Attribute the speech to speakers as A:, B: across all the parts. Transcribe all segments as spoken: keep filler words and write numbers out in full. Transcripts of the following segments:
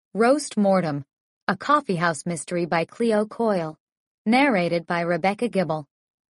A: Roast Mortem, a coffeehouse mystery by Cleo Coyle. Narrated by Rebecca Gibble.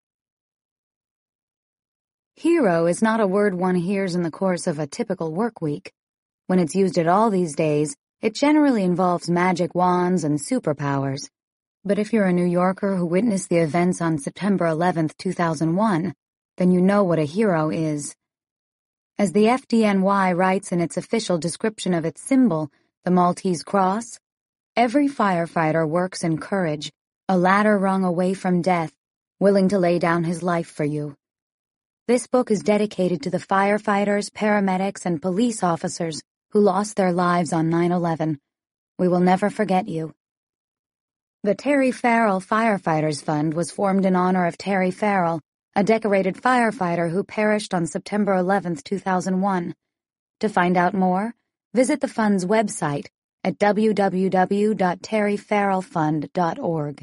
A: Hero is not a word one hears in the course of a typical work week. When it's used at all these days, it generally involves magic wands and superpowers. But if you're a New Yorker who witnessed the events on September eleventh, two thousand one, then you know what a hero is. As the F D N Y writes in its official description of its symbol, the Maltese Cross, every firefighter works in courage, a ladder rung away from death, willing to lay down his life for you. This book is dedicated to the firefighters, paramedics, and police officers who lost their lives on nine eleven. We will never forget you. The Terry Farrell Firefighters Fund was formed in honor of Terry Farrell, a decorated firefighter who perished on September eleventh, two thousand one. To find out more, visit the fund's website at w w w dot terry farrell fund dot org.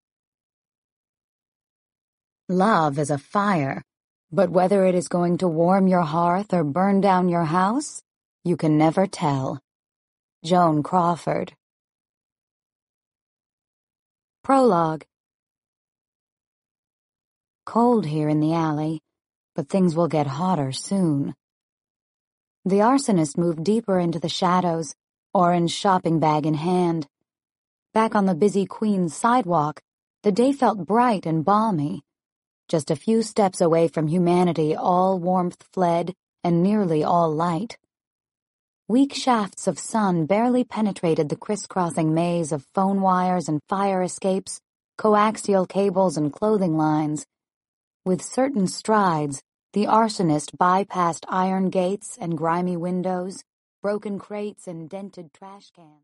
A: Love is a fire, but whether it is going to warm your hearth or burn down your house, you can never tell. Joan Crawford. Prologue. Cold here in the alley, but things will get hotter soon. The arsonist moved deeper into the shadows, orange shopping bag in hand. Back on the busy Queens sidewalk, the day felt bright and balmy. Just a few steps away from humanity, all warmth fled and nearly all light. Weak shafts of sun barely penetrated the crisscrossing maze of phone wires and fire escapes, coaxial cables and clothing lines. With certain strides, the arsonist bypassed iron gates and grimy windows, broken crates and dented trash cans.